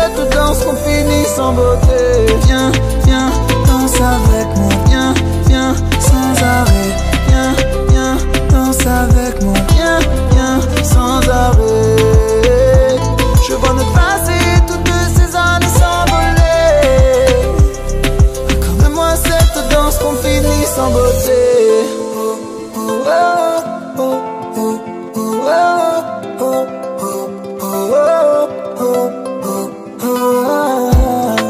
tout danse qu'on finisse en beauté. Viens, viens, danse avec